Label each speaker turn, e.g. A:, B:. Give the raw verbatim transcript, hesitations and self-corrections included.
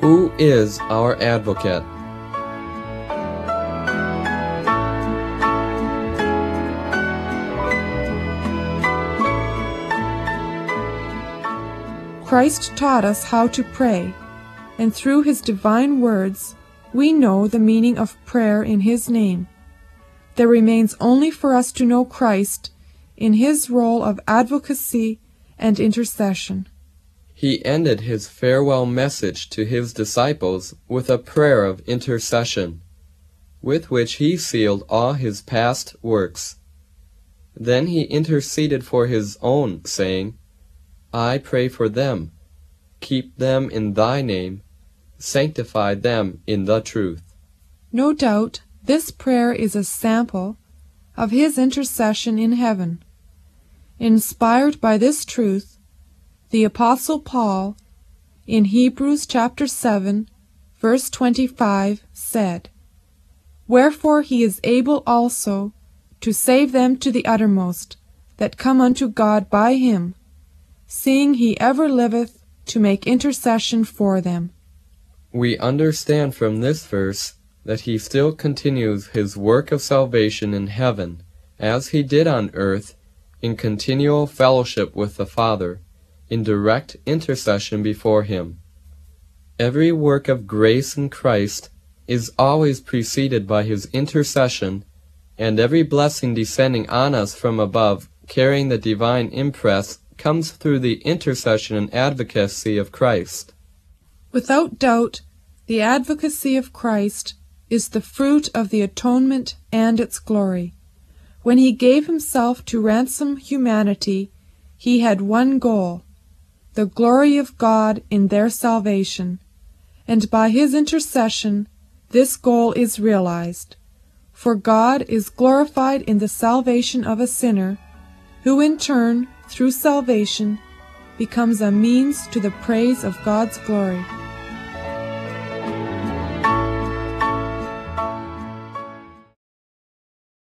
A: Who is our advocate?
B: Christ taught us how to pray, and through his divine words, we know the meaning of prayer in his name. There remains only for us to know Christ in his role of advocacy and intercession.
A: He ended his farewell message to his disciples with a prayer of intercession, with which he sealed all his past works. Then he interceded for his own, saying, I pray for them. Keep them in thy name. Sanctify them in the truth.
B: No doubt this prayer is a sample of his intercession in heaven. Inspired by this truth, the Apostle Paul, in Hebrews chapter seven, verse twenty-five, said, Wherefore he is able also to save them to the uttermost that come unto God by him, seeing he ever liveth to make intercession for them.
A: We understand from this verse that he still continues his work of salvation in heaven, as he did on earth, in continual fellowship with the Father, in direct intercession before him. Every work of grace in Christ is always preceded by his intercession, and every blessing descending on us from above, carrying the divine impress, comes through the intercession and advocacy of Christ.
B: Without doubt, the advocacy of Christ is the fruit of the atonement and its glory. When he gave himself to ransom humanity, he had one goal, the glory of God in their salvation, and by his intercession this goal is realized. For God is glorified in the salvation of a sinner, who in turn, through salvation, becomes a means to the praise of God's glory.